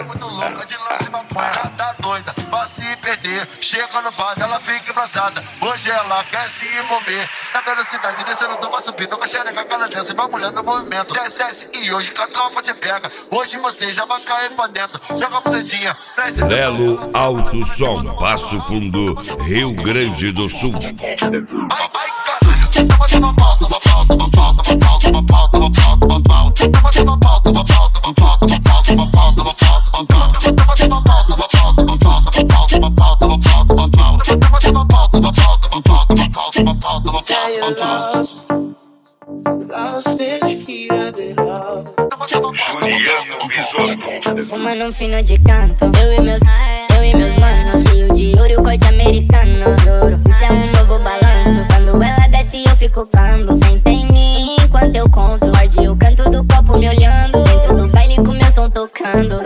muito louca de lance maconha. Tá doida, vai se perder. Chega no bar, ela fica embrasada. Hoje ela quer se envolver. Na velocidade, descendo, toma subindo. Com a xereca, cara desce, vai mulher no movimento. Desce, desce, e hoje que a tropa te pega. Hoje você já vai cair pra dentro. Joga a bucetinha, desce. Lelo Alto Som, Passo Fundo, Rio Grande do Sul. Ai, caralho, toma, toma pau, toma pau, toma pau, toma pau, toma pau, toma pau, toma pau. Toma, toma pau, toma pau, toma pau, toma pau, toma pau, toma pau, toma pau. Toma, toma pau, toma pau, toma pau, toma pau, toma pau, toma pau, toma pau. Toma, toma pau, toma pau, toma pau, toma pau, toma pau, toma pau, toma pau. Lost in the heat of it all. Juliano Bisotto. Fumando um fino de canto, eu e meus manos. Cheio de ouro e o corte americano. Juro, isso é um novo balanço. Quando ela desce eu fico cambo. Senta em mim enquanto eu conto. Morde o canto do copo me olhando. Dentro do baile com meu som tocando.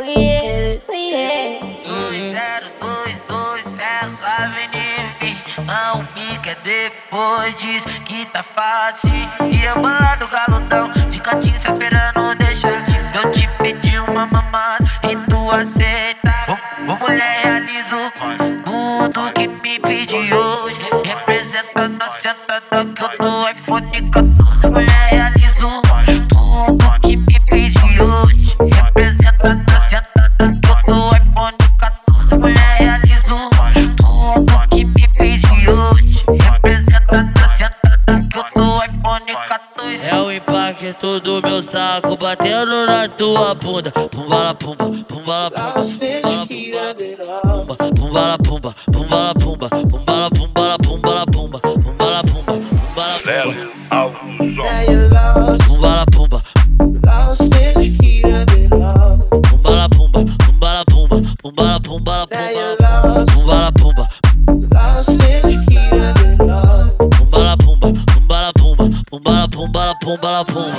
2022, ela vem não me quer depois, diz que tá fácil. E eu bolado galudão, fica te esperando deixar. Eu te pedi uma mamada e tu aceita. Ô mulher, realizo tudo que me pedi hoje. Representa na sentada que eu dou iPhone 14. Mulher, realizo tudo que me pedi hoje. Representa na sentada que eu dou iPhone 14. Mulher, realizo tudo que me pedi hoje. Representa na sentada que eu dou iPhone 14. É o impacto do meu saco batendo na tua bunda. Pumbala pumba, pumbala pumba, Lost in the heat of it all. pumbala pumba, pumbala pumba, pumbala pumbala pumbala pumba, pumbala pumba, pumbala Lelo pumba, Alto Now Som. you're lost, pumbala pumba, lost in the heat of it all. pumbala pumba, pumbala pumba, pumbala pumbala Now you're pumbala, lost, pumbala pumba, lost in the heat of it all. pumbala pumba, pumbala pumba, pumbala pumbala pumbala pumba.